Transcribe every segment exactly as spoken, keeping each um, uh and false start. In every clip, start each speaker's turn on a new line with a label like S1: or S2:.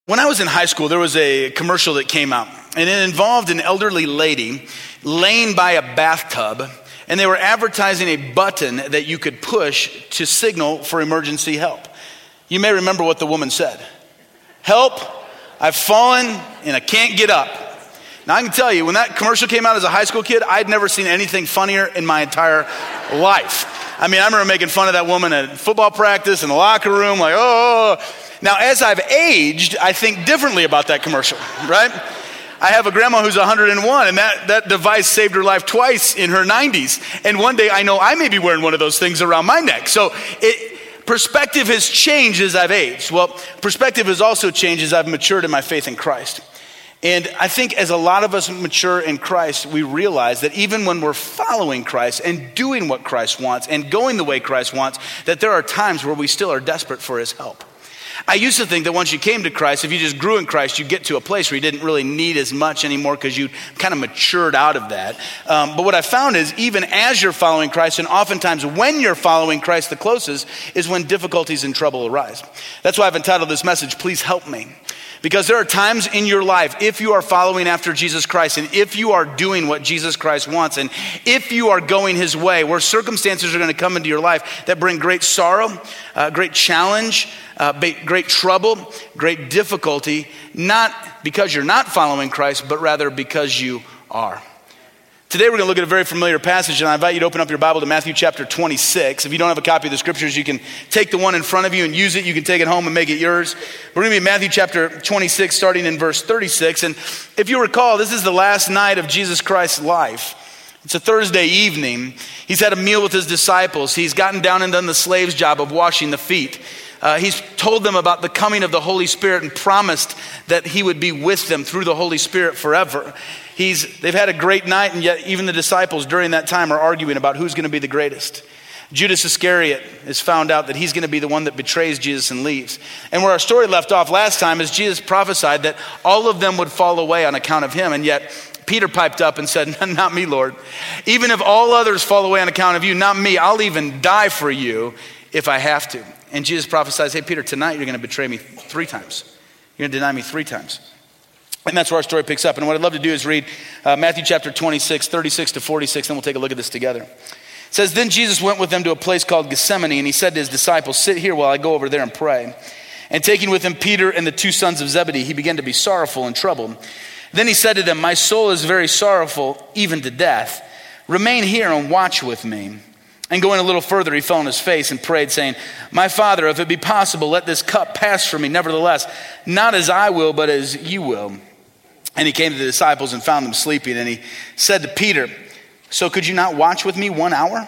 S1: When I was in high school, there was a commercial that came out, and it involved an elderly lady laying by a bathtub, and they were advertising a button that you could push to signal for emergency help. You may remember what the woman said. "Help, I've fallen and I can't get up." Now I can tell you, when that commercial came out as a high school kid, I'd never seen anything funnier in my entire life. I mean, I remember making fun of that woman at football practice in the locker room, like, oh. Now, as I've aged, I think differently about that commercial, right? I have a grandma who's one hundred and one, and that, that device saved her life twice in her nineties. And one day I know I may be wearing one of those things around my neck. So it, perspective has changed as I've aged. Well, perspective has also changed as I've matured in my faith in Christ. And I think as a lot of us mature in Christ, we realize that even when we're following Christ and doing what Christ wants and going the way Christ wants, that there are times where we still are desperate for his help. I used to think that once you came to Christ, if you just grew in Christ, you'd get to a place where you didn't really need as much anymore because you kind of matured out of that. Um, but what I found is even as you're following Christ, and oftentimes when you're following Christ the closest, is when difficulties and trouble arise. That's why I've entitled this message, "Please Help Me." Because there are times in your life, if you are following after Jesus Christ, and if you are doing what Jesus Christ wants, and if you are going his way, where circumstances are going to come into your life that bring great sorrow, uh, great challenge, uh, great trouble, great difficulty, not because you're not following Christ, but rather because you are. Today we're going to look at a very familiar passage, and I invite you to open up your Bible to Matthew chapter twenty-six. If you don't have a copy of the scriptures, you can take the one in front of you and use it. You can take it home and make it yours. We're going to be in Matthew chapter twenty-six, starting in verse thirty-six. And if you recall, this is the last night of Jesus Christ's life. It's a Thursday evening. He's had a meal with his disciples. He's gotten down and done the slave's job of washing the feet. Uh, he's told them about the coming of the Holy Spirit and promised that he would be with them through the Holy Spirit forever. He's, they've had a great night, and yet even the disciples during that time are arguing about who's going to be the greatest. Judas Iscariot has found out that he's going to be the one that betrays Jesus and leaves. And where our story left off last time is Jesus prophesied that all of them would fall away on account of him, and yet Peter piped up and said, "Not me, Lord. Even if all others fall away on account of you, not me. I'll even die for you if I have to." And Jesus prophesies, "Hey, Peter, tonight you're going to betray me three times. You're going to deny me three times." And that's where our story picks up. And what I'd love to do is read uh, Matthew chapter twenty-six, thirty-six to forty-six, and we'll take a look at this together. It says, "Then Jesus went with them to a place called Gethsemane, and he said to his disciples, 'Sit here while I go over there and pray.' And taking with him Peter and the two sons of Zebedee, he began to be sorrowful and troubled. Then he said to them, 'My soul is very sorrowful, even to death. Remain here and watch with me.' And going a little further, he fell on his face and prayed, saying, 'My Father, if it be possible, let this cup pass from me. Nevertheless, not as I will, but as you will.' And he came to the disciples and found them sleeping. And he said to Peter, 'So could you not watch with me one hour?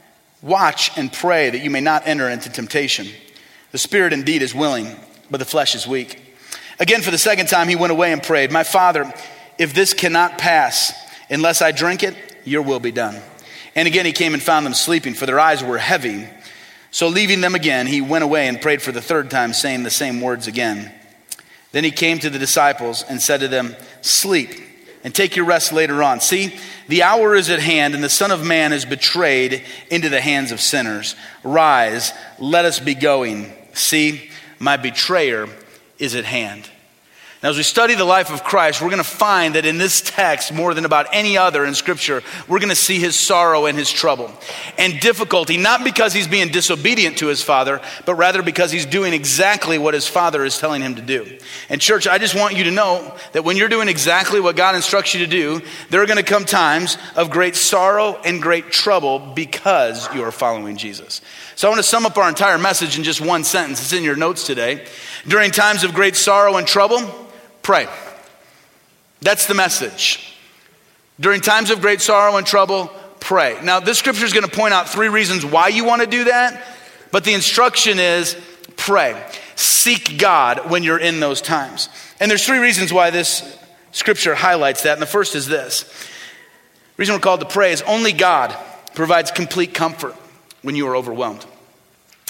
S1: Watch and pray that you may not enter into temptation. The spirit indeed is willing, but the flesh is weak.' Again, for the second time, he went away and prayed, 'My Father, if this cannot pass, unless I drink it, your will be done.' And again he came and found them sleeping, for their eyes were heavy. So leaving them again, he went away and prayed for the third time, saying the same words again. Then he came to the disciples and said to them, 'Sleep and take your rest later on. See, the hour is at hand, and the Son of Man is betrayed into the hands of sinners. Rise, let us be going. See, my betrayer is at hand.'" Now, as we study the life of Christ, we're going to find that in this text, more than about any other in Scripture, we're going to see his sorrow and his trouble and difficulty, not because he's being disobedient to his Father, but rather because he's doing exactly what his Father is telling him to do. And church, I just want you to know that when you're doing exactly what God instructs you to do, there are going to come times of great sorrow and great trouble because you are following Jesus. So I want to sum up our entire message in just one sentence. It's in your notes today. During times of great sorrow and trouble, pray. That's the message. During times of great sorrow and trouble, pray. Now, this scripture is going to point out three reasons why you want to do that, but the instruction is pray. Seek God when you're in those times. And there's three reasons why this scripture highlights that, and the first is this. The reason we're called to pray is only God provides complete comfort when you are overwhelmed.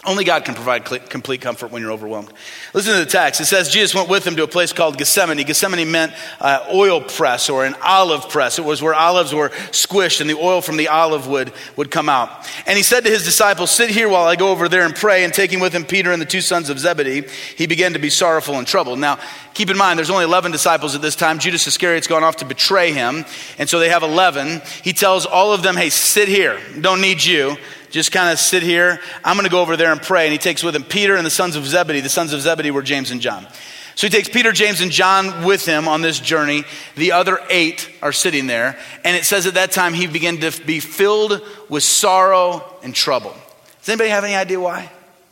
S1: Only God can provide complete comfort when you're overwhelmed. Listen to the text. It says Jesus went with him to a place called Gethsemane. Gethsemane meant uh, oil press or an olive press. It was where olives were squished and the oil from the olive wood would come out. And he said to his disciples, sit here while I go over there and pray. And taking with him Peter and the two sons of Zebedee, he began to be sorrowful and troubled. Now, keep in mind, there's only eleven disciples at this time. Judas Iscariot's gone off to betray him. And so they have eleven. He tells all of them, hey, sit here. Don't need you. Just kind of sit here. I'm going to go over there and pray. And he takes with him Peter and the sons of Zebedee. The sons of Zebedee were James and John. So he takes Peter, James, and John with him on this journey. The other eight are sitting there. And it says at that time he began to be filled with sorrow and trouble. Does anybody have any idea why?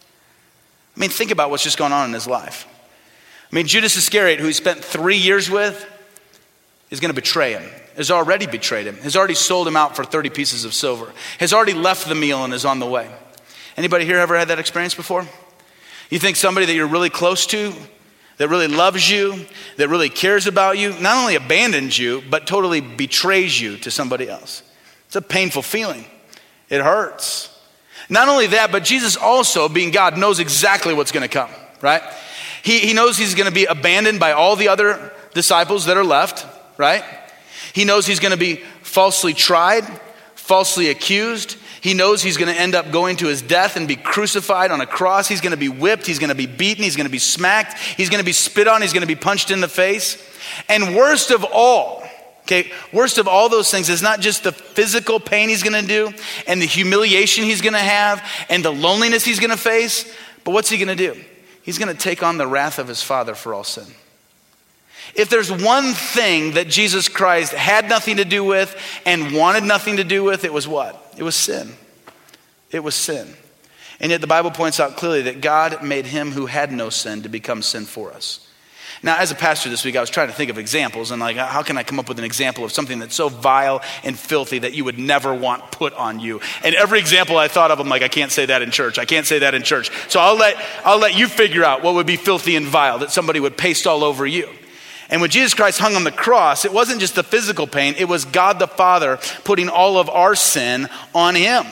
S1: I mean, think about what's just going on in his life. I mean, Judas Iscariot, who he spent three years with, is going to betray him. Has already betrayed him, has already sold him out for thirty pieces of silver, has already left the meal and is on the way. Anybody here ever had that experience before? You think somebody that you're really close to, that really loves you, that really cares about you, not only abandons you, but totally betrays you to somebody else. It's a painful feeling. It hurts. Not only that, but Jesus also, being God, knows exactly what's going to come, right? He, he knows he's going to be abandoned by all the other disciples that are left, right? He knows he's going to be falsely tried, falsely accused. He knows he's going to end up going to his death and be crucified on a cross. He's going to be whipped. He's going to be beaten. He's going to be smacked. He's going to be spit on. He's going to be punched in the face. And worst of all, okay, worst of all those things is not just the physical pain he's going to do and the humiliation he's going to have and the loneliness he's going to face, but what's he going to do? He's going to take on the wrath of his Father for all sin. If there's one thing that Jesus Christ had nothing to do with and wanted nothing to do with, it was what? It was sin. It was sin. And yet the Bible points out clearly that God made him who had no sin to become sin for us. Now, as a pastor this week, I was trying to think of examples and like, how can I come up with an example of something that's so vile and filthy that you would never want put on you? And every example I thought of, I'm like, I can't say that in church. I can't say that in church. So I'll let, I'll let you figure out what would be filthy and vile that somebody would paste all over you. And when Jesus Christ hung on the cross, it wasn't just the physical pain, it was God the Father putting all of our sin on him.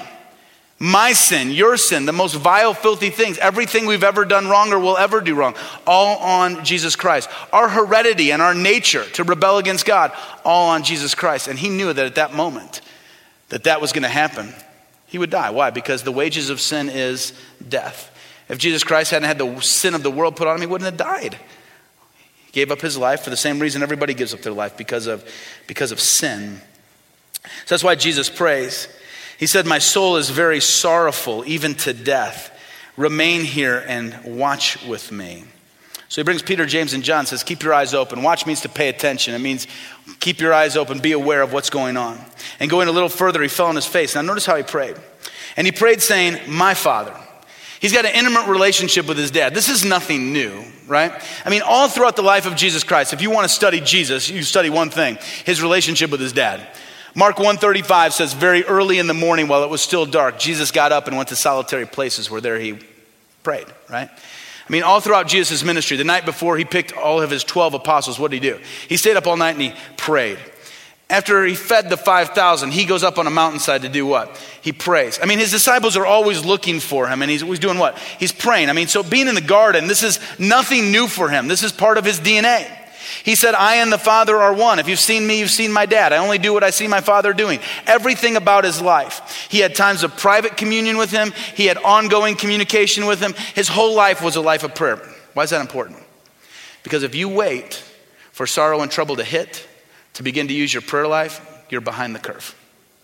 S1: My sin, your sin, the most vile, filthy things, everything we've ever done wrong or will ever do wrong, all on Jesus Christ. Our heredity and our nature to rebel against God, all on Jesus Christ. And he knew that at that moment, that that was going to happen. He would die. Why? Because the wages of sin is death. If Jesus Christ hadn't had the sin of the world put on him, he wouldn't have died. Gave up his life for the same reason everybody gives up their life, because of, because of sin. So that's why Jesus prays. He said, my soul is very sorrowful, even to death. Remain here and watch with me. So he brings Peter, James, and John and says, keep your eyes open. Watch means to pay attention. It means keep your eyes open, be aware of what's going on. And going a little further, he fell on his face. Now notice how he prayed. And he prayed saying, my Father. He's got an intimate relationship with his dad. This is nothing new, right? I mean, all throughout the life of Jesus Christ, if you want to study Jesus, you study one thing, his relationship with his dad. Mark one thirty-five says, very early in the morning while it was still dark, Jesus got up and went to solitary places where there he prayed, right? I mean, all throughout Jesus' ministry, the night before he picked all of his twelve apostles, what did he do? He stayed up all night and he prayed. After he fed the five thousand, he goes up on a mountainside to do what? He prays. I mean, his disciples are always looking for him, and he's always doing what? He's praying. I mean, so being in the garden, this is nothing new for him. This is part of his D N A. He said, I and the Father are one. If you've seen me, you've seen my dad. I only do what I see my Father doing. Everything about his life. He had times of private communion with him. He had ongoing communication with him. His whole life was a life of prayer. Why is that important? Because if you wait for sorrow and trouble to hit, to begin to use your prayer life, you're behind the curve.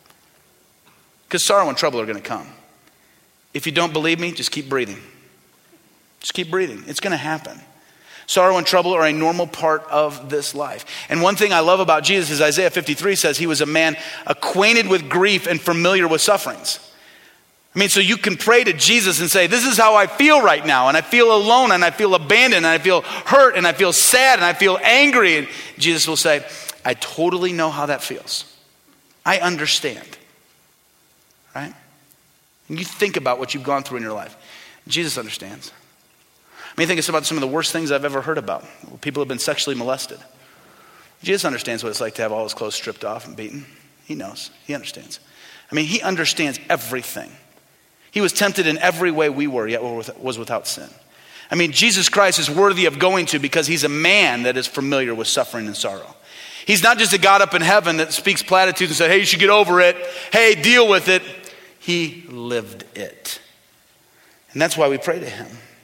S1: Because sorrow and trouble are going to come. If you don't believe me, just keep breathing. Just keep breathing. It's going to happen. Sorrow and trouble are a normal part of this life. And one thing I love about Jesus is Isaiah fifty-three says he was a man acquainted with grief and familiar with sufferings. I mean, so you can pray to Jesus and say, this is how I feel right now. And I feel alone and I feel abandoned and I feel hurt and I feel sad and I feel angry. And Jesus will say, I totally know how that feels. I understand. Right? And you think about what you've gone through in your life. Jesus understands. I mean, think about some of the worst things I've ever heard about. People have been sexually molested. Jesus understands what it's like to have all his clothes stripped off and beaten. He knows. He understands. I mean, he understands everything. He He was tempted in every way we were, yet was without sin. I mean, Jesus Christ is worthy of going to because he's a man that is familiar with suffering and sorrow. He's not just a God up in heaven that speaks platitudes and says, hey, you should get over it. Hey, deal with it. He lived it. And that's why we pray to him.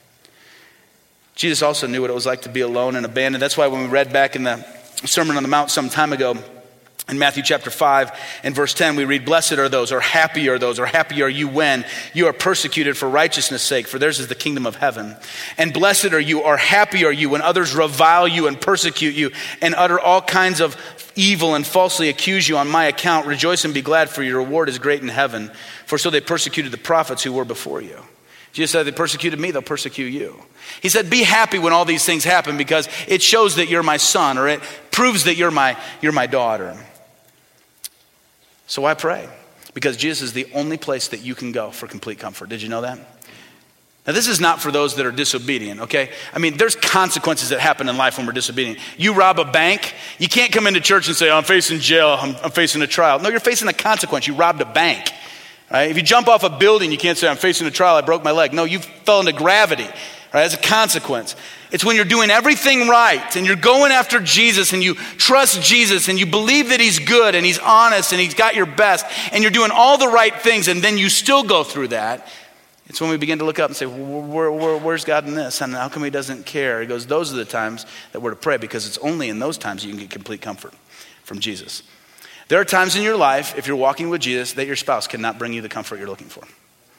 S1: Jesus also knew what it was like to be alone and abandoned. That's why when we read back in the Sermon on the Mount some time ago, in Matthew chapter five and verse ten, we read, blessed are those, or happy are those, or happy are you when you are persecuted for righteousness' sake, for theirs is the kingdom of heaven. And blessed are you, or happy are you when others revile you and persecute you and utter all kinds of evil and falsely accuse you on my account. Rejoice and be glad, for your reward is great in heaven. For so they persecuted the prophets who were before you. Jesus said, they persecuted me, they'll persecute you. He said, be happy when all these things happen because it shows that you're my son, or it proves that you're my, you're my daughter. So I pray, because Jesus is the only place that you can go for complete comfort. Did you know that? Now, this is not for those that are disobedient, okay? I mean, there's consequences that happen in life when we're disobedient. You rob a bank, you can't come into church and say, oh, I'm facing jail, I'm, I'm facing a trial. No, you're facing a consequence. You robbed a bank, right? If you jump off a building, you can't say, I'm facing a trial, I broke my leg. No, you fell into gravity, right? As a consequence. It's when you're doing everything right and you're going after Jesus and you trust Jesus and you believe that he's good and he's honest and he's got your best and you're doing all the right things and then you still go through that. It's when we begin to look up and say, where, where, where's God in this? And how come he doesn't care? He goes, those are the times that we're to pray, because it's only in those times you can get complete comfort from Jesus. There are times in your life, if you're walking with Jesus, that your spouse cannot bring you the comfort you're looking for.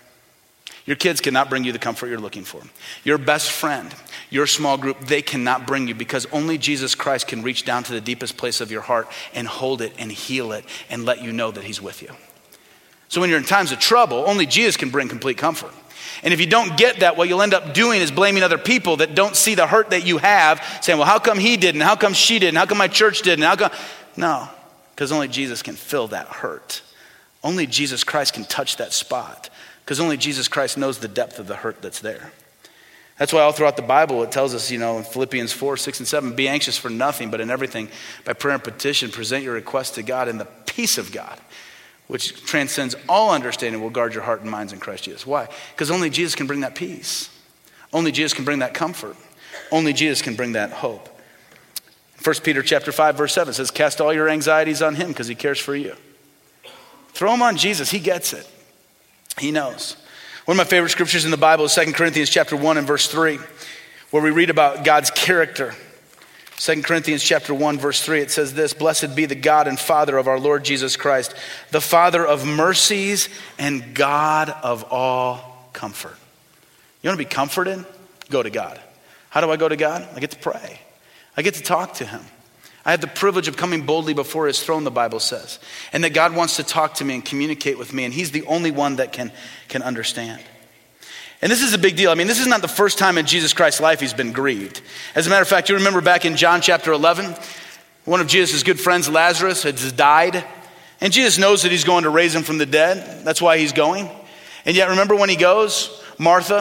S1: Your kids cannot bring you the comfort you're looking for. Your best friend, your small group, they cannot bring you, because only Jesus Christ can reach down to the deepest place of your heart and hold it and heal it and let you know that he's with you. So when you're in times of trouble, only Jesus can bring complete comfort. And if you don't get that, what you'll end up doing is blaming other people that don't see the hurt that you have, saying, well, how come he didn't? How come she didn't? How come my church didn't? How come? No, because only Jesus can fill that hurt. Only Jesus Christ can touch that spot. Because only Jesus Christ knows the depth of the hurt that's there. That's why all throughout the Bible it tells us, you know, in Philippians four, six, and seven, be anxious for nothing, but in everything, by prayer and petition, present your requests to God, and the peace of God, which transcends all understanding, will guard your heart and minds in Christ Jesus. Why? Because only Jesus can bring that peace. Only Jesus can bring that comfort. Only Jesus can bring that hope. First Peter chapter five, verse seven says, cast all your anxieties on him because he cares for you. Throw them on Jesus. He gets it. He knows. One of my favorite scriptures in the Bible is Second Corinthians chapter one and verse three, where we read about God's character. Second Corinthians chapter one, verse three, it says this, blessed be the God and Father of our Lord Jesus Christ, the Father of mercies and God of all comfort. You want to be comforted? Go to God. How do I go to God? I get to pray. I get to talk to him. I have the privilege of coming boldly before his throne, the Bible says. And that God wants to talk to me and communicate with me. And he's the only one that can, can understand. And this is a big deal. I mean, this is not the first time in Jesus Christ's life he's been grieved. As a matter of fact, you remember back in John chapter eleven, one of Jesus' good friends, Lazarus, has died. And Jesus knows that he's going to raise him from the dead. That's why he's going. And yet remember when he goes, Martha,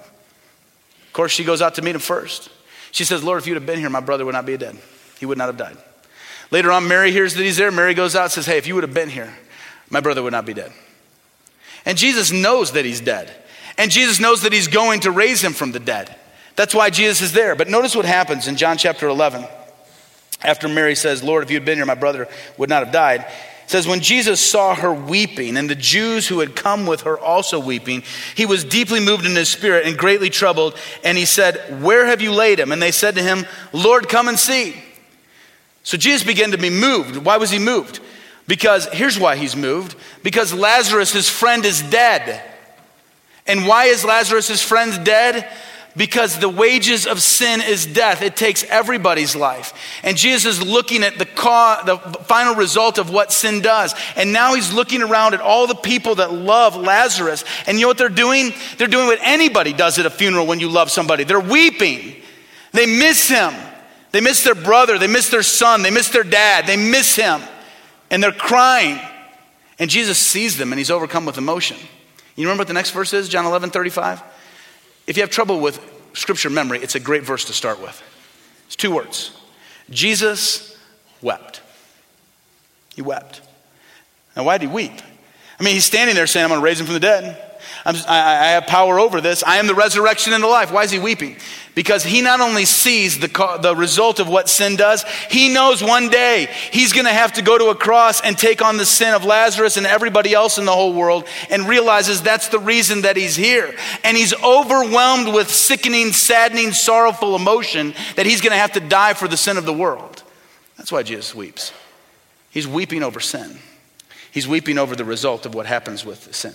S1: of course she goes out to meet him first. She says, Lord, if you'd have been here, my brother would not be dead. He would not have died. Later on, Mary hears that he's there. Mary goes out and says, hey, if you would have been here, my brother would not be dead. And Jesus knows that he's dead. And Jesus knows that he's going to raise him from the dead. That's why Jesus is there. But notice what happens in John chapter eleven. After Mary says, Lord, if you had been here, my brother would not have died. It says, when Jesus saw her weeping, and the Jews who had come with her also weeping, he was deeply moved in his spirit and greatly troubled. And he said, where have you laid him? And they said to him, Lord, come and see. So Jesus began to be moved. Why was he moved? Because here's why he's moved. Because Lazarus, his friend, is dead. And why is Lazarus, his friend, dead? Because the wages of sin is death. It takes everybody's life. And Jesus is looking at the, ca- the final result of what sin does. And now he's looking around at all the people that love Lazarus. And you know what they're doing? They're doing what anybody does at a funeral when you love somebody. They're weeping. They miss him. They miss their brother. They miss their son. They miss their dad. They miss him. And they're crying. And Jesus sees them and he's overcome with emotion. You remember what the next verse is? John eleven thirty-five. If you have trouble with scripture memory, it's a great verse to start with. It's two words. Jesus wept. He wept. Now why did he weep? I mean, he's standing there saying, I'm going to raise him from the dead. I'm, I, I have power over this. I am the resurrection and the life. Why is he weeping? Because he not only sees the, the result of what sin does, he knows one day he's going to have to go to a cross and take on the sin of Lazarus and everybody else in the whole world, and realizes that's the reason that he's here. And he's overwhelmed with sickening, saddening, sorrowful emotion that he's going to have to die for the sin of the world. That's why Jesus weeps. He's weeping over sin. He's weeping over the result of what happens with sin.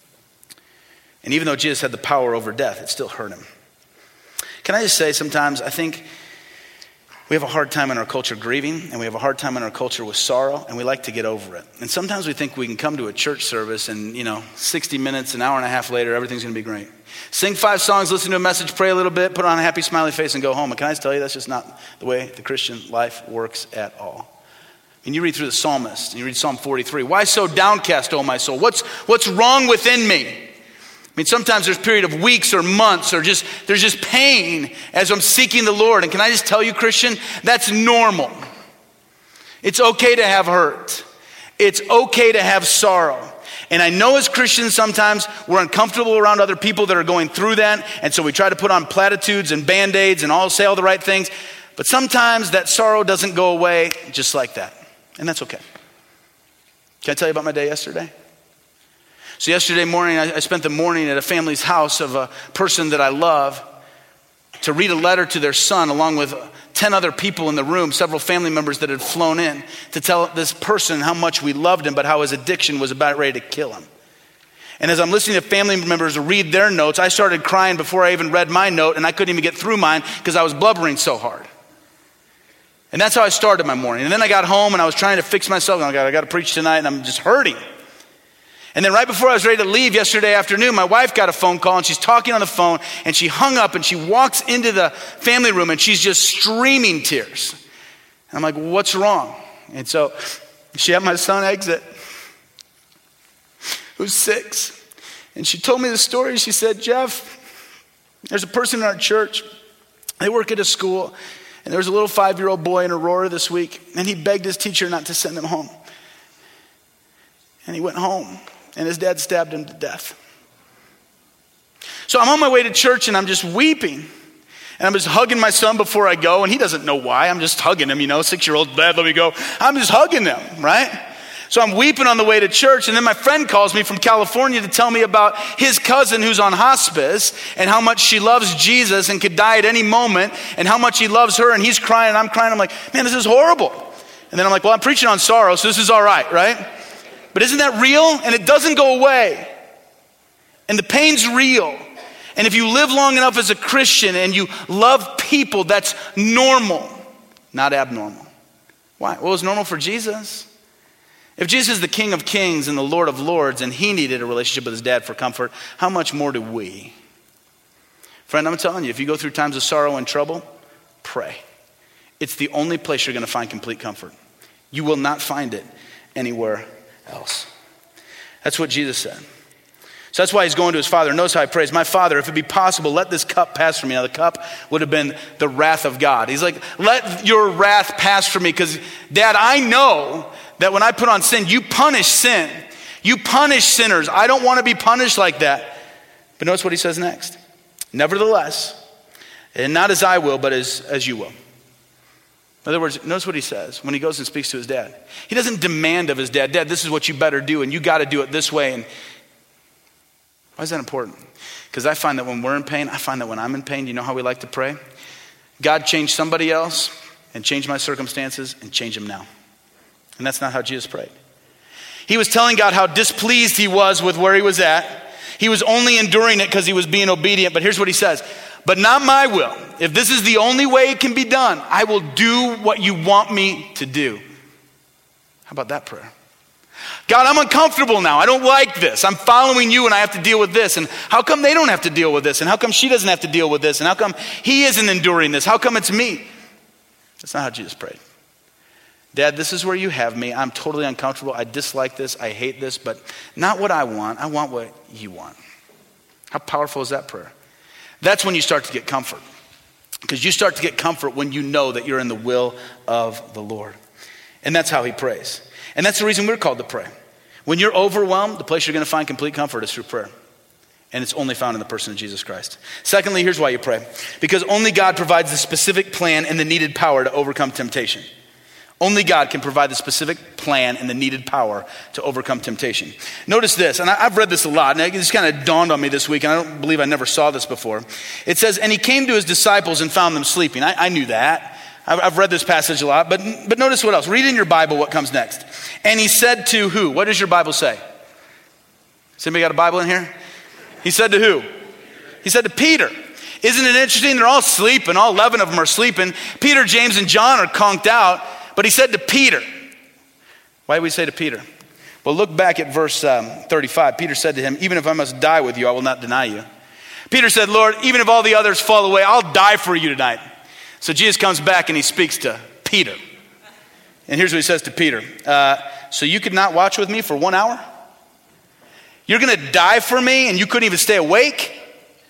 S1: And even though Jesus had the power over death, it still hurt him. Can I just say, sometimes I think we have a hard time in our culture grieving, and we have a hard time in our culture with sorrow, and we like to get over it. And sometimes we think we can come to a church service and, you know, sixty minutes, an hour and a half later, everything's going to be great. Sing five songs, listen to a message, pray a little bit, put on a happy smiley face and go home. And can I just tell you, that's just not the way the Christian life works at all. And you read through the psalmist, and you read Psalm forty-three. Why so downcast, O my soul? What's, what's wrong within me? I mean, sometimes there's a period of weeks or months or just, there's just pain as I'm seeking the Lord. And can I just tell you, Christian, that's normal. It's okay to have hurt. It's okay to have sorrow. And I know as Christians, sometimes we're uncomfortable around other people that are going through that. And so we try to put on platitudes and band-aids and all say all the right things. But sometimes that sorrow doesn't go away just like that. And that's okay. Can I tell you about my day yesterday? So yesterday morning, I spent the morning at a family's house of a person that I love to read a letter to their son, along with ten other people in the room, several family members that had flown in, to tell this person how much we loved him, but how his addiction was about ready to kill him. And as I'm listening to family members read their notes, I started crying before I even read my note, and I couldn't even get through mine because I was blubbering so hard. And that's how I started my morning. And then I got home and I was trying to fix myself. I got, I got to preach tonight, and I'm just hurting. And then right before I was ready to leave yesterday afternoon, my wife got a phone call, and she's talking on the phone, and she hung up and she walks into the family room and she's just streaming tears. And I'm like, what's wrong? And so she had my son exit, who's six. And she told me the story. She said, Jeff, there's a person in our church. They work at a school, and there was a little five-year-old boy in Aurora this week, and he begged his teacher not to send him home. And he went home, and his dad stabbed him to death. So I'm on my way to church, and I'm just weeping. And I'm just hugging my son before I go, and he doesn't know why. I'm just hugging him, you know, six-year-old, Dad, let me go. I'm just hugging him, right? So I'm weeping on the way to church, and then my friend calls me from California to tell me about his cousin who's on hospice and how much she loves Jesus and could die at any moment, and how much he loves her, and he's crying and I'm crying. I'm like, man, this is horrible. And then I'm like, well, I'm preaching on sorrow, so this is all right, right? But isn't that real? And it doesn't go away. And the pain's real. And if you live long enough as a Christian and you love people, that's normal, not abnormal. Why? Well, it's normal for Jesus. If Jesus is the King of Kings and the Lord of Lords, and he needed a relationship with his dad for comfort, how much more do we? Friend, I'm telling you, if you go through times of sorrow and trouble, pray. It's the only place you're going to find complete comfort. You will not find it anywhere else. That's what Jesus said. So that's why he's going to his Father. Notice how he prays, my Father, if it be possible, let this cup pass from me. Now the cup would have been the wrath of God. He's like, let your wrath pass from me, because Dad, I know that when I put on sin, you punish sin. You punish sinners. I don't want to be punished like that. But notice what he says next. Nevertheless, and not as I will, but as, as you will. In other words, notice what he says when he goes and speaks to his dad. He doesn't demand of his dad, Dad, this is what you better do, and you got to do it this way. And why is that important? Because I find that when we're in pain, I find that when I'm in pain, you know how we like to pray? God, change somebody else and change my circumstances and change them now. And that's not how Jesus prayed. He was telling God how displeased he was with where he was at. He was only enduring it because he was being obedient. But here's what he says. But not my will. If this is the only way it can be done, I will do what you want me to do. How about that prayer? God, I'm uncomfortable now. I don't like this. I'm following you and I have to deal with this. And how come they don't have to deal with this? And how come she doesn't have to deal with this? And how come he isn't enduring this? How come it's me? That's not how Jesus prayed. Dad, this is where you have me. I'm totally uncomfortable. I dislike this. I hate this, but not what I want. I want what you want. How powerful is that prayer? That's when you start to get comfort. Because you start to get comfort when you know that you're in the will of the Lord. And that's how he prays. And that's the reason we're called to pray. When you're overwhelmed, the place you're going to find complete comfort is through prayer. And it's only found in the person of Jesus Christ. Secondly, here's why you pray. Because only God provides the specific plan and the needed power to overcome temptation. Only God can provide the specific plan and the needed power to overcome temptation. Notice this, and I've read this a lot, and it just kind of dawned on me this week, and I don't believe I never saw this before. It says, and he came to his disciples and found them sleeping. I, I knew that. I've, I've read this passage a lot, but, but notice what else. Read in your Bible what comes next. And he said to who? What does your Bible say? Has anybody got a Bible in here? He said to who? He said to Peter. Isn't it interesting? They're all sleeping. All eleven of them are sleeping. Peter, James, and John are conked out. But he said to Peter. Why did we say to Peter? Well, look back at verse um, thirty-five. Peter said to him, even if I must die with you, I will not deny you. Peter said, Lord, even if all the others fall away, I'll die for you tonight. So Jesus comes back and he speaks to Peter. And here's what he says to Peter. Uh, so you could not watch with me for one hour? You're going to die for me and you couldn't even stay awake?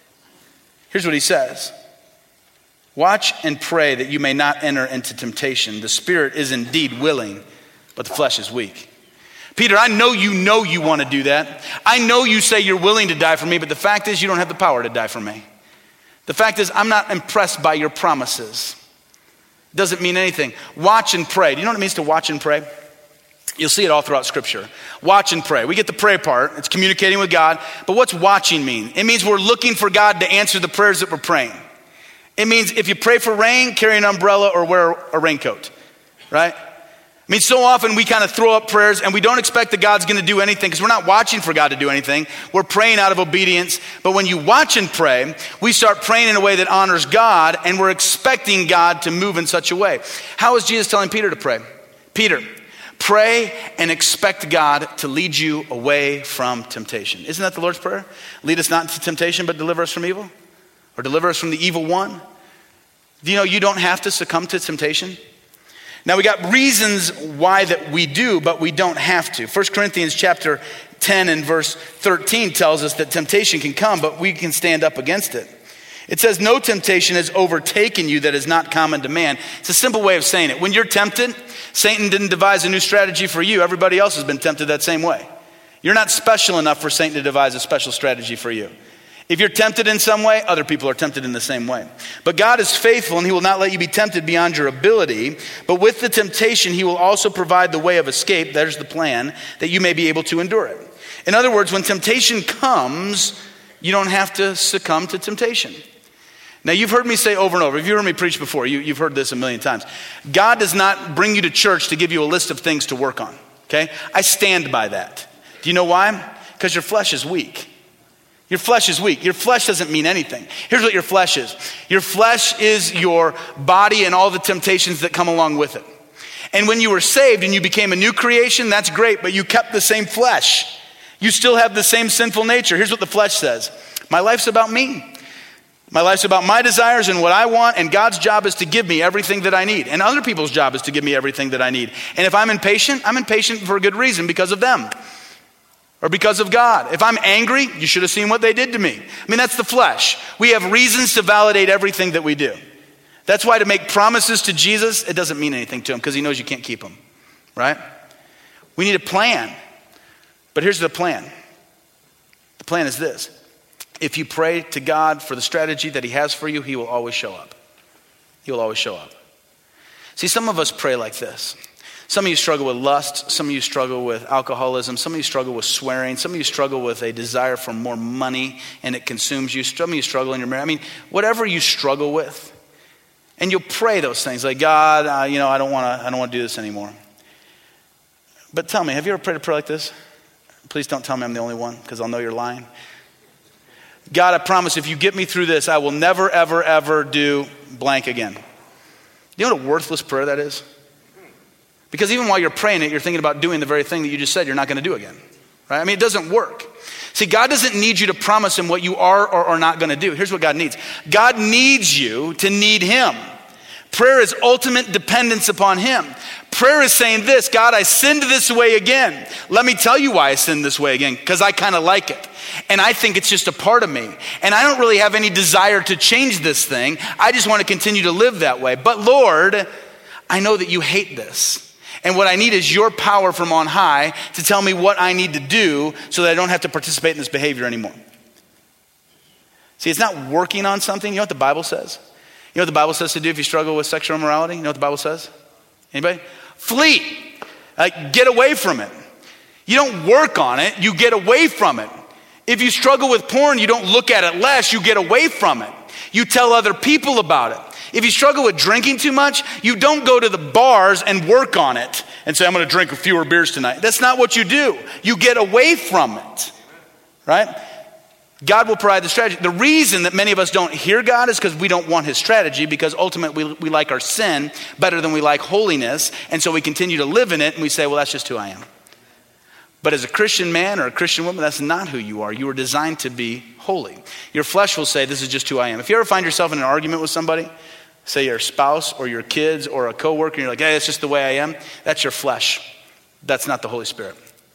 S1: Here's what he says. Watch and pray that you may not enter into temptation. The spirit is indeed willing, but the flesh is weak. Peter, I know you know you want to do that. I know you say you're willing to die for me, but the fact is you don't have the power to die for me. The fact is I'm not impressed by your promises. Doesn't mean anything. Watch and pray. Do you know what it means to watch and pray? You'll see it all throughout Scripture. Watch and pray. We get the pray part. It's communicating with God. But what's watching mean? It means we're looking for God to answer the prayers that we're praying. It means if you pray for rain, carry an umbrella or wear a raincoat, right? I mean, so often we kind of throw up prayers and we don't expect that God's going to do anything because we're not watching for God to do anything. We're praying out of obedience. But when you watch and pray, we start praying in a way that honors God and we're expecting God to move in such a way. How is Jesus telling Peter to pray? Peter, pray and expect God to lead you away from temptation. Isn't that the Lord's Prayer? Lead us not into temptation, but deliver us from evil. Or deliver us from the evil one. Do you know you don't have to succumb to temptation? Now we got reasons why that we do, but we don't have to. First Corinthians chapter ten and verse thirteen tells us that temptation can come, but we can stand up against it. It says, no temptation has overtaken you that is not common to man. It's a simple way of saying it. When you're tempted, Satan didn't devise a new strategy for you. Everybody else has been tempted that same way. You're not special enough for Satan to devise a special strategy for you. If you're tempted in some way, other people are tempted in the same way. But God is faithful and he will not let you be tempted beyond your ability. But with the temptation, he will also provide the way of escape. There's the plan, that you may be able to endure it. In other words, when temptation comes, you don't have to succumb to temptation. Now, you've heard me say over and over, if you've heard me preach before, you, you've heard this a million times. God does not bring you to church to give you a list of things to work on, okay? I stand by that. Do you know why? Because your flesh is weak. Your flesh is weak. Your flesh doesn't mean anything. Here's what your flesh is. Your flesh is your body and all the temptations that come along with it. And when you were saved and you became a new creation, that's great, but you kept the same flesh. You still have the same sinful nature. Here's what the flesh says. My life's about me. My life's about my desires and what I want, and God's job is to give me everything that I need. And other people's job is to give me everything that I need. And if I'm impatient, I'm impatient for a good reason, because of them. Or because of God. If I'm angry, you should have seen what they did to me. I mean, that's the flesh. We have reasons to validate everything that we do. That's why to make promises to Jesus, it doesn't mean anything to him because he knows you can't keep them, right? We need a plan. But here's the plan. The plan is this. If you pray to God for the strategy that he has for you, he will always show up. He will always show up. See, some of us pray like this. Some of you struggle with lust. Some of you struggle with alcoholism. Some of you struggle with swearing. Some of you struggle with a desire for more money and it consumes you. Some of you struggle in your marriage. I mean, whatever you struggle with, and you'll pray those things like, God, uh, you know, I don't want to. I don't want to do this anymore. But tell me, have you ever prayed a prayer like this? Please don't tell me I'm the only one, because I'll know you're lying. God, I promise if you get me through this, I will never, ever, ever do blank again. Do you know what a worthless prayer that is? Because even while you're praying it, you're thinking about doing the very thing that you just said you're not going to do again. Right? I mean, it doesn't work. See, God doesn't need you to promise him what you are or are not going to do. Here's what God needs. God needs you to need him. Prayer is ultimate dependence upon him. Prayer is saying this, God, I sinned this way again. Let me tell you why I sinned this way again, because I kind of like it. And I think it's just a part of me. And I don't really have any desire to change this thing. I just want to continue to live that way. But Lord, I know that you hate this. And what I need is your power from on high to tell me what I need to do so that I don't have to participate in this behavior anymore. See, it's not working on something. You know what the Bible says? You know what the Bible says to do if you struggle with sexual immorality? You know what the Bible says? Anybody? Flee. Like, get away from it. You don't work on it, you get away from it. If you struggle with porn, you don't look at it less, you get away from it. You tell other people about it. If you struggle with drinking too much, you don't go to the bars and work on it and say, I'm going to drink fewer beers tonight. That's not what you do. You get away from it, right? God will provide the strategy. The reason that many of us don't hear God is because we don't want his strategy, because ultimately we, we like our sin better than we like holiness. And so we continue to live in it and we say, well, that's just who I am. But as a Christian man or a Christian woman, that's not who you are. You were designed to be holy. Your flesh will say, this is just who I am. If you ever find yourself in an argument with somebody, say your spouse or your kids or a coworker, and you're like, hey, it's just the way I am, that's your flesh. That's not the Holy Spirit.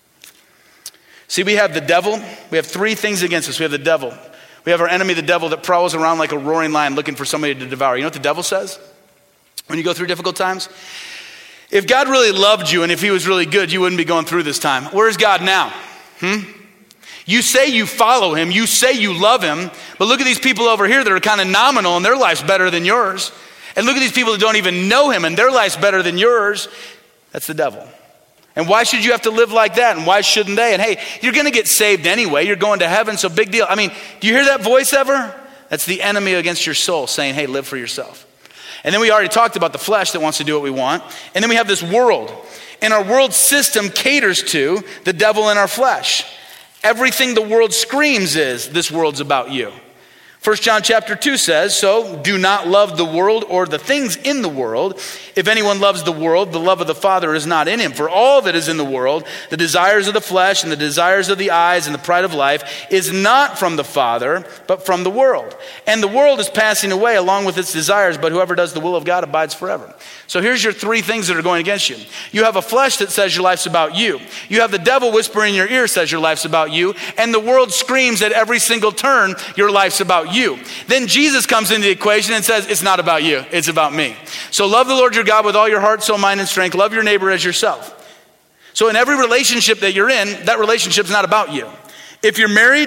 S1: See, we have the devil. We have three things against us. We have the devil. We have our enemy, the devil, that prowls around like a roaring lion looking for somebody to devour. You know what the devil says when you go through difficult times? If God really loved you and if he was really good, you wouldn't be going through this time. Where's God now? Hmm? You say you follow him. You say you love him. But look at these people over here that are kind of nominal and their life's better than yours. And look at these people that don't even know him and their life's better than yours. That's the devil. And why should you have to live like that? And why shouldn't they? And hey, you're going to get saved anyway. You're going to heaven, so big deal. I mean, do you hear that voice ever? That's the enemy against your soul saying, hey, live for yourself. And then we already talked about the flesh that wants to do what we want. And then we have this world. And our world system caters to the devil in our flesh. Everything the world screams is, this world's about you. First John chapter two says, so do not love the world or the things in the world. If anyone loves the world, the love of the Father is not in him. For all that is in the world, the desires of the flesh and the desires of the eyes and the pride of life, is not from the Father, but from the world. And the world is passing away along with its desires, but whoever does the will of God abides forever. So here's your three things that are going against you. You have a flesh that says your life's about you. You have the devil whispering in your ear says your life's about you. And the world screams at every single turn, your life's about you. You. Then Jesus comes into the equation and says, it's not about you, it's about me. So love the Lord your God with all your heart, soul, mind, and strength. Love your neighbor as yourself. So in every relationship that you're in, that relationship's not about you. If you're married,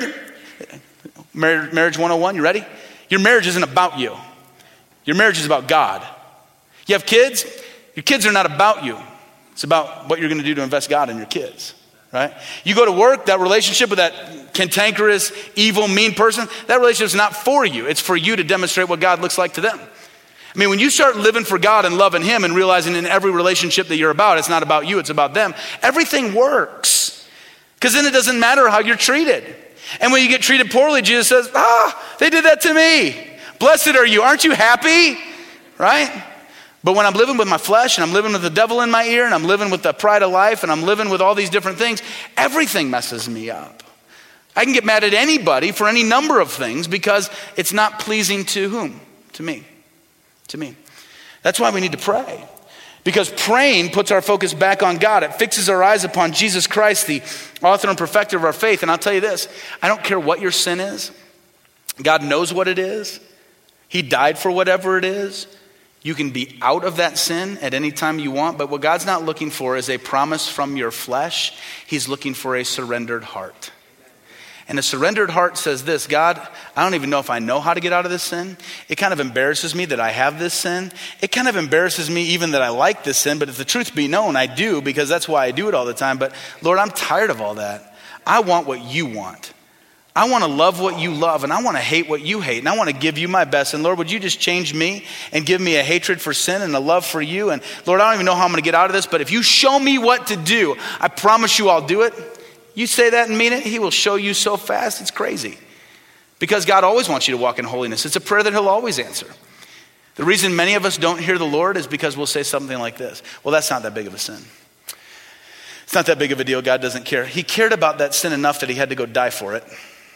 S1: marriage one oh one, you ready? Your marriage isn't about you. Your marriage is about God. You have kids, your kids are not about you. It's about what you're going to do to invest God in your kids. Right? You go to work, that relationship with that cantankerous, evil, mean person, that relationship is not for you. It's for you to demonstrate what God looks like to them. I mean, when you start living for God and loving him and realizing in every relationship that you're about, it's not about you, it's about them, everything works. Because then it doesn't matter how you're treated. And when you get treated poorly, Jesus says, ah, they did that to me. Blessed are you. Aren't you happy? Right? But when I'm living with my flesh and I'm living with the devil in my ear and I'm living with the pride of life and I'm living with all these different things, everything messes me up. I can get mad at anybody for any number of things because it's not pleasing to whom? To me. To me. That's why we need to pray. Because praying puts our focus back on God. It fixes our eyes upon Jesus Christ, the author and perfecter of our faith. And I'll tell you this, I don't care what your sin is. God knows what it is. He died for whatever it is. You can be out of that sin at any time you want, but what God's not looking for is a promise from your flesh. He's looking for a surrendered heart. And a surrendered heart says this, God, I don't even know if I know how to get out of this sin. It kind of embarrasses me that I have this sin. It kind of embarrasses me even that I like this sin, but if the truth be known, I do, because that's why I do it all the time. But Lord, I'm tired of all that. I want what you want. I want to love what you love, and I want to hate what you hate, and I want to give you my best. And Lord, would you just change me and give me a hatred for sin and a love for you? And Lord, I don't even know how I'm going to get out of this, but if you show me what to do, I promise you I'll do it. You say that and mean it, he will show you so fast, it's crazy. Because God always wants you to walk in holiness. It's a prayer that he'll always answer. The reason many of us don't hear the Lord is because we'll say something like this. Well, that's not that big of a sin. It's not that big of a deal. God doesn't care. He cared about that sin enough that he had to go die for it.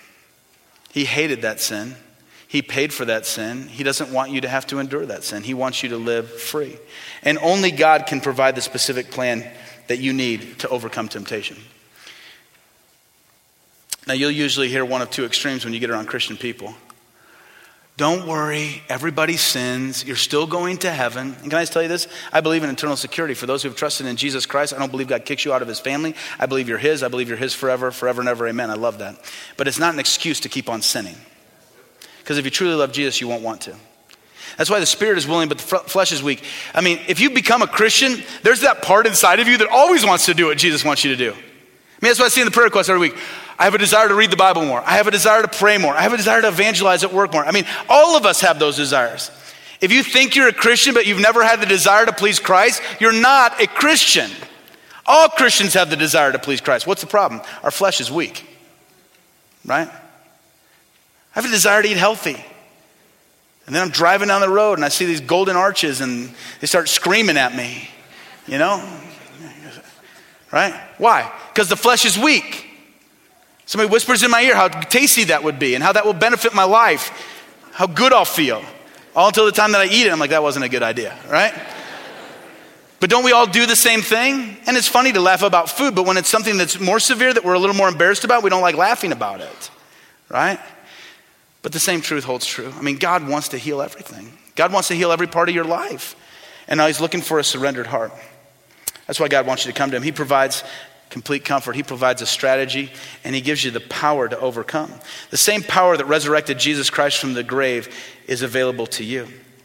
S1: He hated that sin. He paid for that sin. He doesn't want you to have to endure that sin. He wants you to live free. And only God can provide the specific plan that you need to overcome temptation. Now, you'll usually hear one of two extremes when you get around Christian people. Don't worry, everybody sins. You're still going to heaven. And can I just tell you this? I believe in eternal security. For those who have trusted in Jesus Christ, I don't believe God kicks you out of his family. I believe you're his. I believe you're his forever, forever and ever. Amen. I love that. But it's not an excuse to keep on sinning. Because if you truly love Jesus, you won't want to. That's why the spirit is willing, but the flesh is weak. I mean, if you become a Christian, there's that part inside of you that always wants to do what Jesus wants you to do. I mean, that's why I see in the prayer request every week. I have a desire to read the Bible more. I have a desire to pray more. I have a desire to evangelize at work more. I mean, all of us have those desires. If you think you're a Christian, but you've never had the desire to please Christ, you're not a Christian. All Christians have the desire to please Christ. What's the problem? Our flesh is weak, right? I have a desire to eat healthy. And then I'm driving down the road and I see these golden arches and they start screaming at me, you know? Right? Why? Because the flesh is weak. Somebody whispers in my ear how tasty that would be and how that will benefit my life, how good I'll feel. All until the time that I eat it, I'm like, that wasn't a good idea, right? But don't we all do the same thing? And it's funny to laugh about food, but when it's something that's more severe that we're a little more embarrassed about, we don't like laughing about it, right? But the same truth holds true. I mean, God wants to heal everything. God wants to heal every part of your life. And now he's looking for a surrendered heart. That's why God wants you to come to him. He provides complete comfort. He provides a strategy, and he gives you the power to overcome. The same power that resurrected Jesus Christ from the grave is available to you.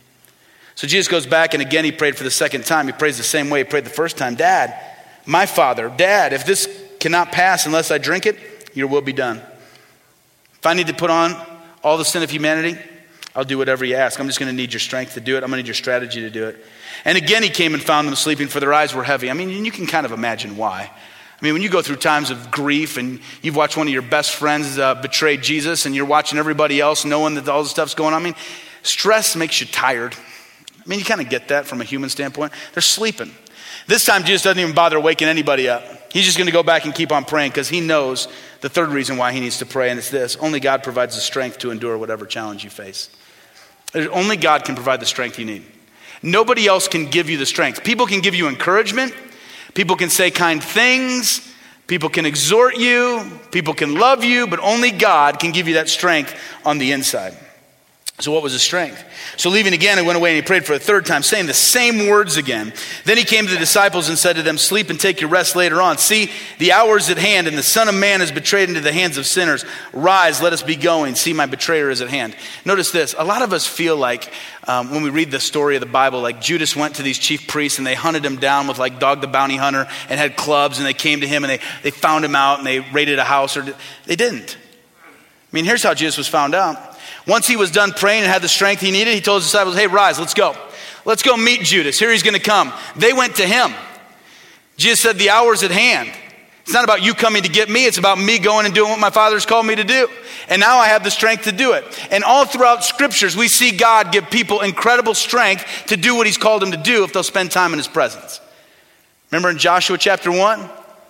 S1: So Jesus goes back, and again he prayed for the second time. He prays the same way he prayed the first time. Dad, my Father, Dad, if this cannot pass unless I drink it, your will be done. If I need to put on all the sin of humanity, I'll do whatever you ask. I'm just going to need your strength to do it. I'm going to need your strategy to do it. And again he came and found them sleeping, for their eyes were heavy. I mean, you can kind of imagine why. I mean, when you go through times of grief and you've watched one of your best friends uh, betray Jesus and you're watching everybody else knowing that all the stuff's going on, I mean, stress makes you tired. I mean, you kind of get that from a human standpoint. They're sleeping. This time, Jesus doesn't even bother waking anybody up. He's just going to go back and keep on praying because he knows the third reason why he needs to pray, and it's this. Only God provides the strength to endure whatever challenge you face. Only God can provide the strength you need. Nobody else can give you the strength. People can give you encouragement. People can say kind things. People can exhort you. People can love you, but only God can give you that strength on the inside. So what was his strength? So leaving again, he went away and he prayed for a third time, saying the same words again. Then he came to the disciples and said to them, sleep and take your rest later on. See, the hour is at hand, and the Son of Man is betrayed into the hands of sinners. Rise, let us be going. See, my betrayer is at hand. Notice this. A lot of us feel like um, when we read the story of the Bible, like Judas went to these chief priests and they hunted him down with like Dog the Bounty Hunter and had clubs, and they came to him and they, they found him out and they raided a house. Or they didn't. I mean, here's how Jesus was found out. Once he was done praying and had the strength he needed, he told his disciples, hey, rise, let's go. Let's go meet Judas. Here he's going to come. They went to him. Jesus said, the hour's at hand. It's not about you coming to get me. It's about me going and doing what my Father's called me to do. And now I have the strength to do it. And all throughout scriptures, we see God give people incredible strength to do what he's called them to do if they'll spend time in his presence. Remember in Joshua chapter one?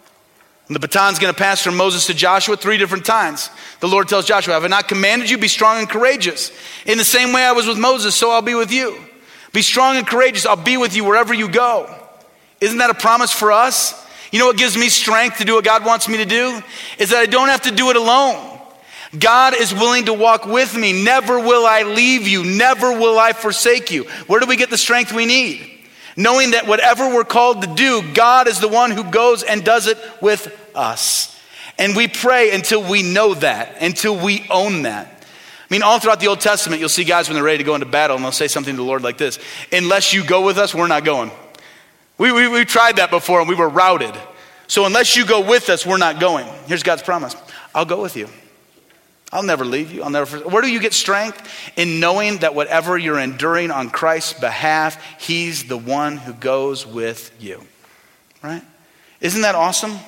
S1: And the baton's going to pass from Moses to Joshua three different times. The Lord tells Joshua, have I not commanded you? Be strong and courageous. In the same way I was with Moses, so I'll be with you. Be strong and courageous. I'll be with you wherever you go. Isn't that a promise for us? You know what gives me strength to do what God wants me to do? Is that I don't have to do it alone. God is willing to walk with me. Never will I leave you. Never will I forsake you. Where do we get the strength we need? Knowing that whatever we're called to do, God is the one who goes and does it with us. And we pray until we know that, until we own that. I mean, all throughout the Old Testament, you'll see guys when they're ready to go into battle, and they'll say something to the Lord like this: unless you go with us, we're not going. We, we, we tried that before, and we were routed. So unless you go with us, we're not going. Here's God's promise. I'll go with you. I'll never leave you. I'll never. Where do you get strength? In knowing that whatever you're enduring on Christ's behalf, he's the one who goes with you. Right? Isn't that awesome?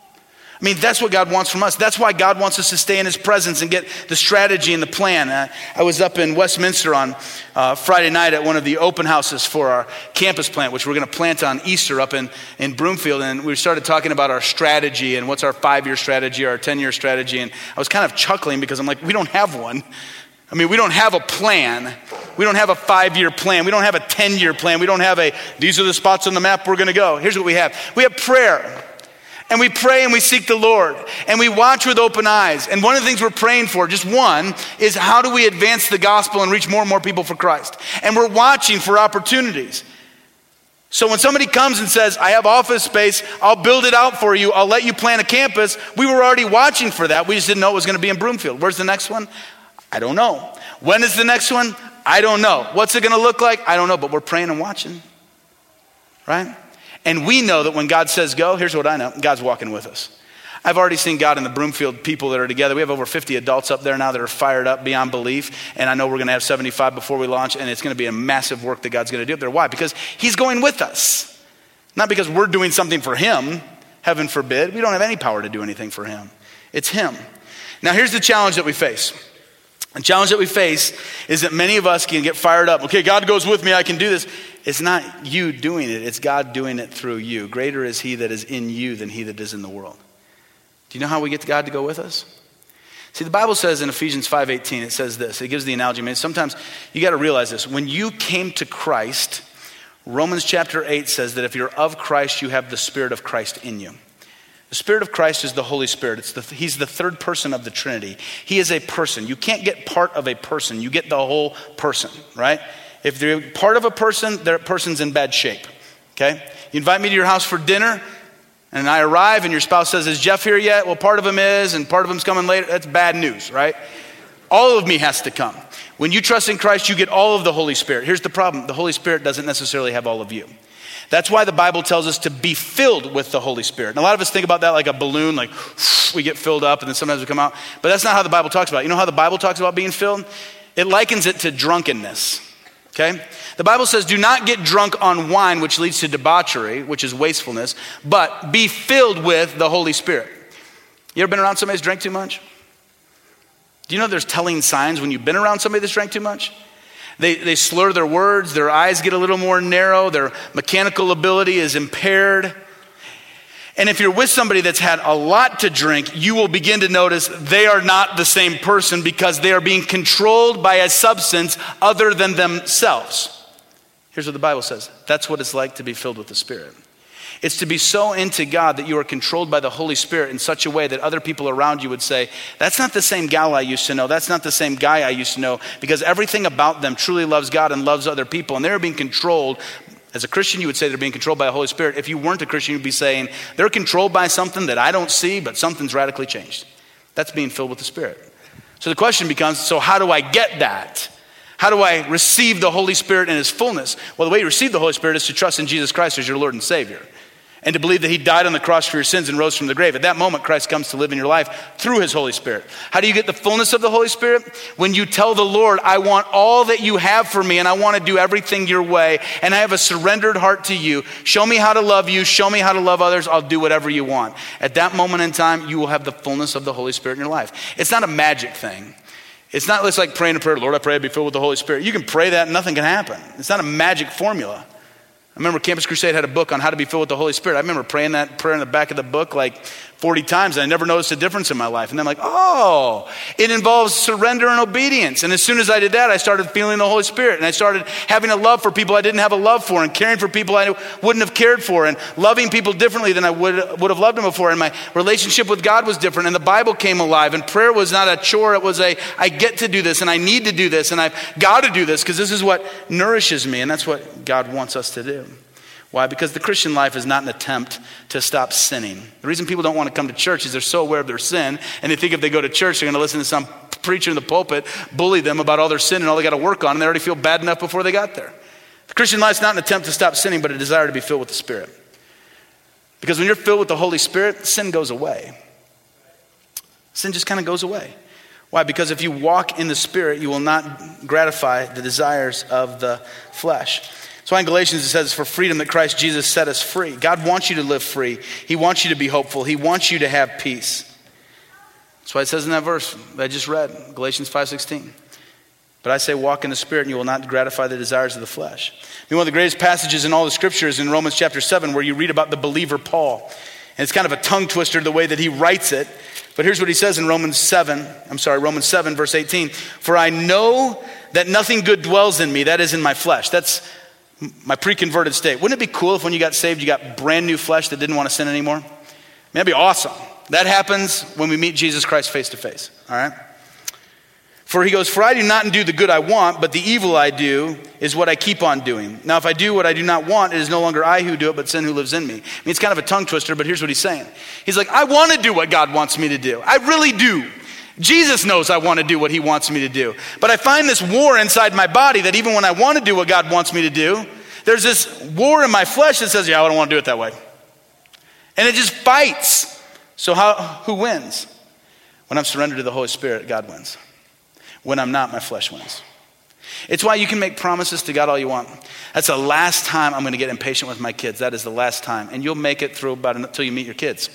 S1: I mean, that's what God wants from us. That's why God wants us to stay in his presence and get the strategy and the plan. Uh, I was up in Westminster on uh, Friday night at one of the open houses for our campus plant, which we're going to plant on Easter up in, in Broomfield. And we started talking about our strategy and what's our five-year strategy, our ten-year strategy. And I was kind of chuckling because I'm like, we don't have one. I mean, we don't have a plan. We don't have a five-year plan. We don't have a ten-year plan. We don't have a, these are the spots on the map we're going to go. Here's what we have. We have prayer. And we pray and we seek the Lord. And we watch with open eyes. And one of the things we're praying for, just one, is how do we advance the gospel and reach more and more people for Christ? And we're watching for opportunities. So when somebody comes and says, I have office space, I'll build it out for you, I'll let you plant a campus, we were already watching for that. We just didn't know it was going to be in Broomfield. Where's the next one? I don't know. When is the next one? I don't know. What's it going to look like? I don't know, but we're praying and watching, right? And we know that when God says go, here's what I know, God's walking with us. I've already seen God in the Broomfield people that are together. We have over fifty adults up there now that are fired up beyond belief. And I know we're going to have seventy-five before we launch. And it's going to be a massive work that God's going to do up there. Why? Because he's going with us. Not because we're doing something for him. Heaven forbid. We don't have any power to do anything for him. It's him. Now here's the challenge that we face. The challenge that we face is that many of us can get fired up. Okay, God goes with me. I can do this. It's not you doing it. It's God doing it through you. Greater is he that is in you than he that is in the world. Do you know how we get God to go with us? See, the Bible says in Ephesians five eighteen, it says this. It gives the analogy. I mean, sometimes you got to realize this. When you came to Christ, Romans chapter eight says that if you're of Christ, you have the Spirit of Christ in you. The Spirit of Christ is the Holy Spirit. It's the, he's the third person of the Trinity. He is a person. You can't get part of a person. You get the whole person, right? If they're part of a person, that person's in bad shape, okay? You invite me to your house for dinner, and I arrive and your spouse says, is Jeff here yet? Well, part of him is, and part of him's coming later. That's bad news, right? All of me has to come. When you trust in Christ, you get all of the Holy Spirit. Here's the problem. The Holy Spirit doesn't necessarily have all of you. That's why the Bible tells us to be filled with the Holy Spirit. And a lot of us think about that like a balloon, like we get filled up and then sometimes we come out. But that's not how the Bible talks about it. You know how the Bible talks about being filled? It likens it to drunkenness. Okay? The Bible says, do not get drunk on wine, which leads to debauchery, which is wastefulness, but be filled with the Holy Spirit. You ever been around somebody who's drank too much? Do you know there's telling signs when you've been around somebody that's drank too much? They, they slur their words, their eyes get a little more narrow, their mechanical ability is impaired. And if you're with somebody that's had a lot to drink, you will begin to notice they are not the same person because they are being controlled by a substance other than themselves. Here's what the Bible says. That's what it's like to be filled with the Spirit. It's to be so into God that you are controlled by the Holy Spirit in such a way that other people around you would say, that's not the same gal I used to know. That's not the same guy I used to know, because everything about them truly loves God and loves other people. And they're being controlled. As a Christian, you would say they're being controlled by the Holy Spirit. If you weren't a Christian, you'd be saying, they're controlled by something that I don't see, but something's radically changed. That's being filled with the Spirit. So the question becomes, so how do I get that? How do I receive the Holy Spirit in his fullness? Well, the way you receive the Holy Spirit is to trust in Jesus Christ as your Lord and Savior, and to believe that he died on the cross for your sins and rose from the grave. At that moment, Christ comes to live in your life through his Holy Spirit. How do you get the fullness of the Holy Spirit? When you tell the Lord, I want all that you have for me, and I want to do everything your way, and I have a surrendered heart to you. Show me how to love you. Show me how to love others. I'll do whatever you want. At that moment in time, you will have the fullness of the Holy Spirit in your life. It's not a magic thing. It's not just like praying a prayer, Lord, I pray I'd be filled with the Holy Spirit. You can pray that and nothing can happen. It's not a magic formula. I remember Campus Crusade had a book on how to be filled with the Holy Spirit. I remember praying that prayer in the back of the book like forty times, and I never noticed a difference in my life. And then I'm like, oh, it involves surrender and obedience. And as soon as I did that, I started feeling the Holy Spirit. And I started having a love for people I didn't have a love for, and caring for people I wouldn't have cared for, and loving people differently than I would, would have loved them before. And my relationship with God was different, and the Bible came alive. And prayer was not a chore. It was a, I get to do this, and I need to do this, and I've got to do this because this is what nourishes me. And that's what God wants us to do. Why? Because the Christian life is not an attempt to stop sinning. The reason people don't want to come to church is they're so aware of their sin, and they think if they go to church, they're going to listen to some preacher in the pulpit bully them about all their sin and all they got to work on, and they already feel bad enough before they got there. The Christian life is not an attempt to stop sinning, but a desire to be filled with the Spirit. Because when you're filled with the Holy Spirit, sin goes away. Sin just kind of goes away. Why? Because if you walk in the Spirit, you will not gratify the desires of the flesh. So in Galatians it says, for freedom that Christ Jesus set us free. God wants you to live free. He wants you to be hopeful. He wants you to have peace. That's why it says in that verse that I just read, Galatians five sixteen. But I say walk in the Spirit and you will not gratify the desires of the flesh. I mean, one of the greatest passages in all the scriptures in Romans chapter seven, where you read about the believer Paul. And it's kind of a tongue twister the way that he writes it. But here's what he says in Romans seven, I'm sorry, Romans seven verse eighteen. For I know that nothing good dwells in me, that is in my flesh. That's my pre-converted state. Wouldn't it be cool if when you got saved, you got brand new flesh that didn't want to sin anymore? I mean, that'd be awesome. That happens when we meet Jesus Christ face to face, all right? For he goes, for I do not do the good I want, but the evil I do is what I keep on doing. Now, if I do what I do not want, it is no longer I who do it, but sin who lives in me. I mean, it's kind of a tongue twister, but here's what he's saying. He's like, I want to do what God wants me to do. I really do. Jesus knows I want to do what he wants me to do. But I find this war inside my body that even when I want to do what God wants me to do, there's this war in my flesh that says, yeah, I don't want to do it that way. And it just fights. So how, who wins? When I'm surrendered to the Holy Spirit, God wins. When I'm not, my flesh wins. It's why you can make promises to God all you want. That's the last time I'm going to get impatient with my kids. That is the last time. And you'll make it through about until you meet your kids.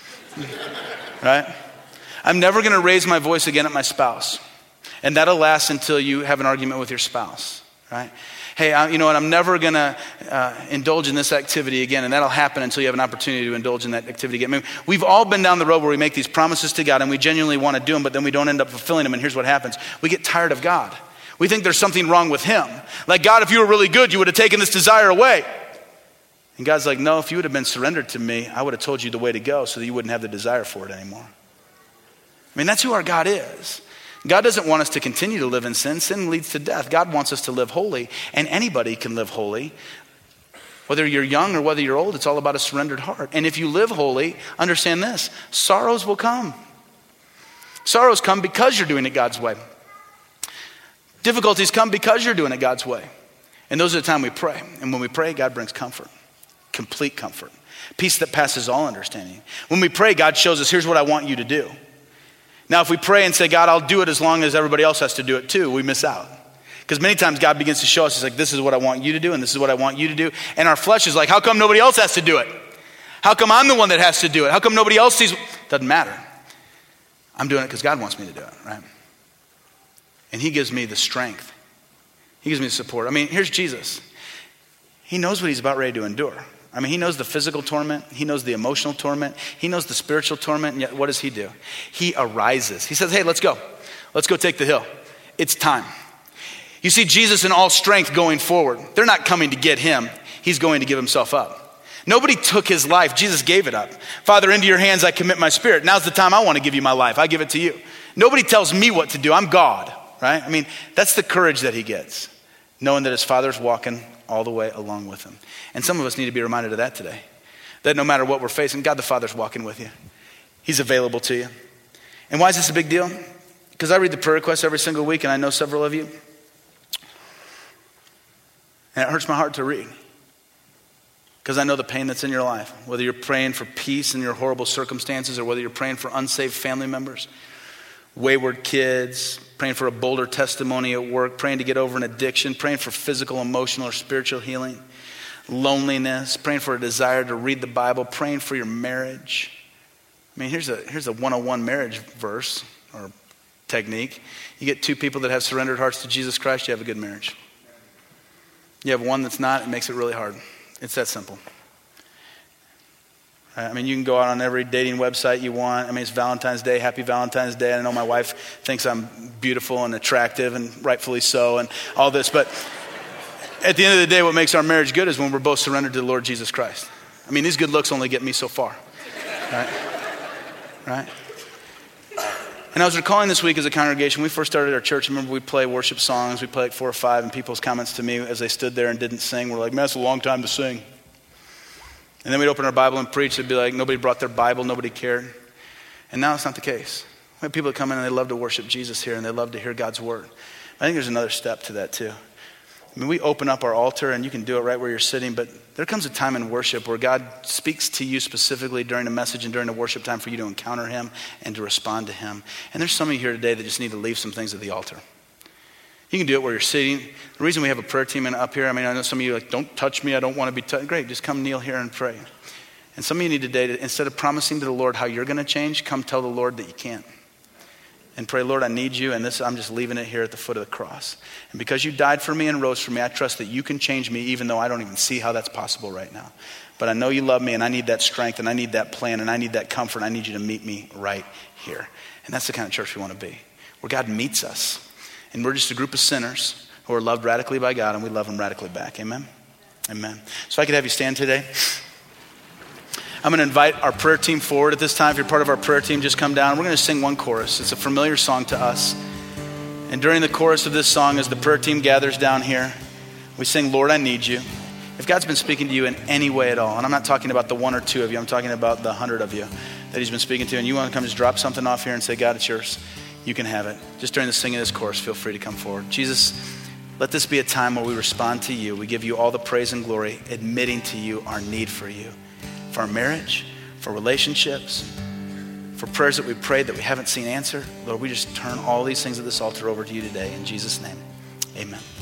S1: Right? I'm never going to raise my voice again at my spouse. And that'll last until you have an argument with your spouse. Right? Hey, I, you know what? I'm never going to uh, indulge in this activity again. And that'll happen until you have an opportunity to indulge in that activity again. I mean, we've all been down the road where we make these promises to God and we genuinely want to do them, but then we don't end up fulfilling them. And here's what happens. We get tired of God. We think there's something wrong with him. Like, God, if you were really good, you would have taken this desire away. And God's like, no, if you would have been surrendered to me, I would have told you the way to go so that you wouldn't have the desire for it anymore. I mean, that's who our God is. God doesn't want us to continue to live in sin. Sin leads to death. God wants us to live holy, and anybody can live holy. Whether you're young or whether you're old, it's all about a surrendered heart. And if you live holy, understand this, sorrows will come. Sorrows come because you're doing it God's way. Difficulties come because you're doing it God's way. And those are the time we pray. And when we pray, God brings comfort, complete comfort, peace that passes all understanding. When we pray, God shows us, here's what I want you to do. Now, if we pray and say, God, I'll do it as long as everybody else has to do it too, we miss out. Because many times God begins to show us, he's like, this is what I want you to do, and this is what I want you to do. And our flesh is like, how come nobody else has to do it? How come I'm the one that has to do it? How come nobody else sees? Doesn't matter. I'm doing it because God wants me to do it, right? And he gives me the strength. He gives me the support. I mean, here's Jesus. He knows what he's about ready to endure. I mean, he knows the physical torment. He knows the emotional torment. He knows the spiritual torment. And yet what does he do? He arises. He says, hey, let's go. Let's go take the hill. It's time. You see Jesus in all strength going forward. They're not coming to get him. He's going to give himself up. Nobody took his life. Jesus gave it up. Father, into your hands I commit my spirit. Now's the time I want to give you my life. I give it to you. Nobody tells me what to do. I'm God. Right? I mean, that's the courage that he gets, knowing that his Father's walking all the way along with him. And some of us need to be reminded of that today, that no matter what we're facing, God the Father's walking with you. He's available to you. And why is this a big deal? Because I read the prayer requests every single week, and I know several of you. And it hurts my heart to read, because I know the pain that's in your life, whether you're praying for peace in your horrible circumstances or whether you're praying for unsaved family members, wayward kids, praying for a bolder testimony at work, praying to get over an addiction, praying for physical, emotional, or spiritual healing, loneliness, praying for a desire to read the Bible, praying for your marriage. I mean, here's a here's a one oh one marriage verse or technique. You get two people that have surrendered hearts to Jesus Christ, you have a good marriage. You have one that's not, it makes it really hard. It's that simple. I mean, you can go out on every dating website you want. I mean, it's Valentine's Day. Happy Valentine's Day. I know my wife thinks I'm beautiful and attractive, and rightfully so, and all this. But at the end of the day, what makes our marriage good is when we're both surrendered to the Lord Jesus Christ. I mean, these good looks only get me so far. Right? Right? And I was recalling this week as a congregation, when we first started our church, remember we play worship songs. We play like four or five, and people's comments to me as they stood there and didn't sing were like, man, it's a long time to sing. And then we'd open our Bible and preach. It'd be like nobody brought their Bible, nobody cared. And now it's not the case. We have people that come in and they love to worship Jesus here, and they love to hear God's word. I think there's another step to that too. I mean, we open up our altar, and you can do it right where you're sitting, but there comes a time in worship where God speaks to you specifically during the message and during the worship time for you to encounter him and to respond to him. And there's some of you here today that just need to leave some things at the altar. You can do it where you're sitting. The reason we have a prayer team up here, I mean, I know some of you are like, don't touch me, I don't want to be touched. Great, just come kneel here and pray. And some of you need today, to, instead of promising to the Lord how you're going to change, come tell the Lord that you can't. And pray, Lord, I need you, and this I'm just leaving it here at the foot of the cross. And because you died for me and rose for me, I trust that you can change me, even though I don't even see how that's possible right now. But I know you love me, and I need that strength, and I need that plan, and I need that comfort, and I need you to meet me right here. And that's the kind of church we want to be, where God meets us. And we're just a group of sinners who are loved radically by God, and we love him radically back. Amen? Amen. So if I could have you stand today. I'm going to invite our prayer team forward at this time. If you're part of our prayer team, just come down. We're going to sing one chorus. It's a familiar song to us. And during the chorus of this song, as the prayer team gathers down here, we sing, Lord, I need you. If God's been speaking to you in any way at all, and I'm not talking about the one or two of you, I'm talking about the hundred of you that he's been speaking to, and you want to come just drop something off here and say, God, it's yours. you can have it. Just during the singing of this chorus, feel free to come forward. Jesus, let this be a time where we respond to you. We give you all the praise and glory, admitting to you our need for you, for our marriage, for relationships, for prayers that we prayed that we haven't seen answered. Lord, we just turn all these things at this altar over to you today. In Jesus' name, amen.